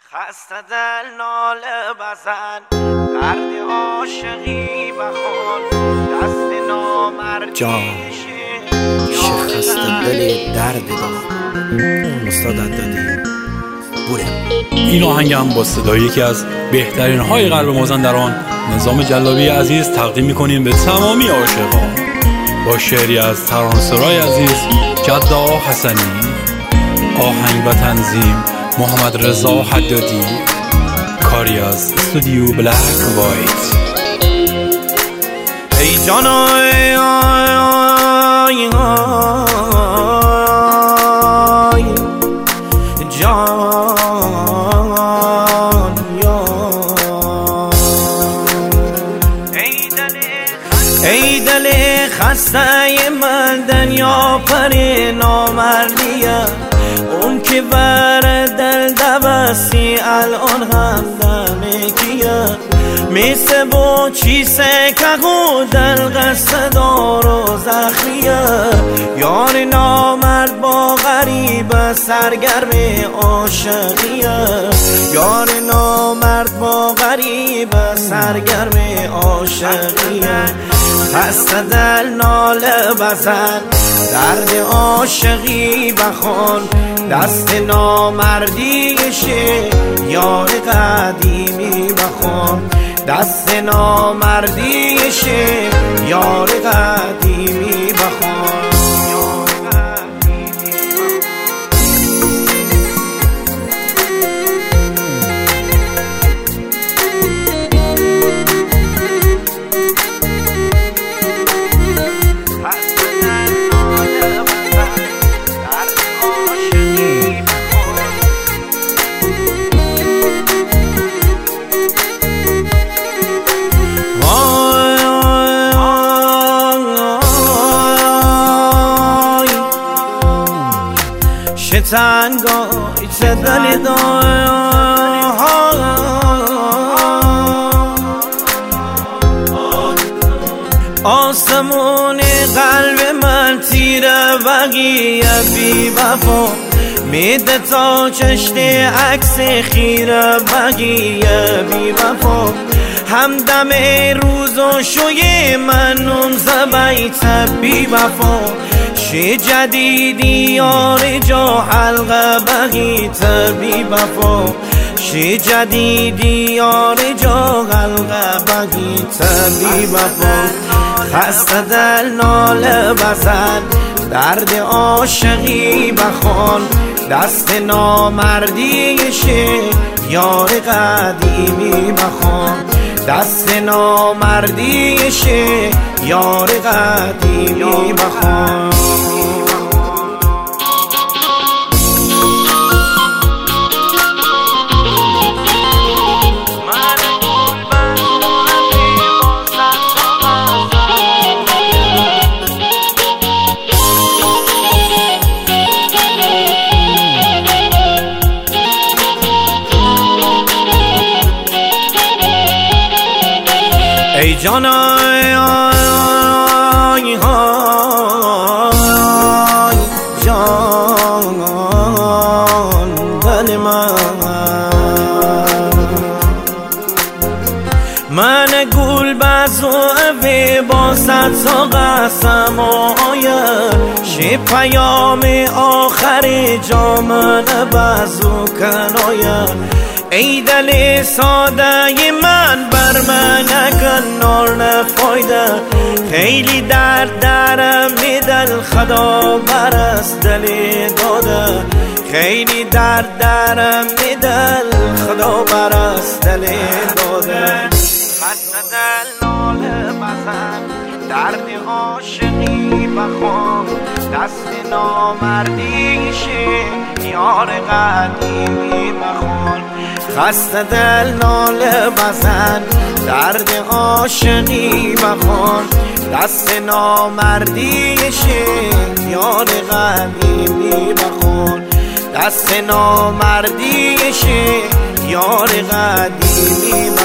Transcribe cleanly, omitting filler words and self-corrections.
خسته دل ناله بزن، درد عاشقی بخون، دست نامردی میشه خسته دل درد دل. استاد عدادی بوره. این آهنگم با صدای یکی از بهترین های قلب مازندران نظام جلابی عزیز تقدیم میکنیم به تمامی عاشقان با شعری از ترانه‌سرای عزیز جدا حسنی، آهنگ و تنظیم محمد رضا حدادی، کاری از استودیو بلک وایت. ای جانای جان ای دل خسته من دنیا پر نامردیه، اون که بر دل دبستی الان هم دمه کیه، میسه با چیسه که دل قصه دار و زخمیه، یار نامرد با غریب سرگرم عاشقیه، یار نامرد با غریب سرگرم عاشقیه. خسته دل ناله بزن، درد عاشقی بخون، دست نامردیشه یار قدیمی بخون، دست نامردیشه یار قدیمی بخون. شتنگای چه دلی دای آسمون قلب من تیره بقیه بی وفا میده تا چشت عکس خیره بقیه بی وفا، همدم روز و شوی من اون زبیت بی وفا، چه جدیدی یار جا حلقه بقیت بی وفا، چه جدیدی یار جا حلقه بقیت بی وفا. خسته دل ناله بزن، درد عاشقی بخون، دست نامردیشه یار قدیمی بخون، دست نامردیشه یار قدیمی بخون. ای جانای جان دل من گل بزوه با صد تا قسم آید، شی پیام آخر جامن بزو کناید، ای دل ساده من بر من کنار نفایده، خیلی درم می دل خدا برست دل داده، خیلی درم می دل خدا برست دل داده. خسته دل ناله بزن، درد عاشقی بخون، دست نامردیشه یار قدیمی بخون. خسته دل ناله بزن، درد عاشقی بخون، دست نامردیشه یار قدیمی بخون، دست نامردیشه یار قدیمی بخون.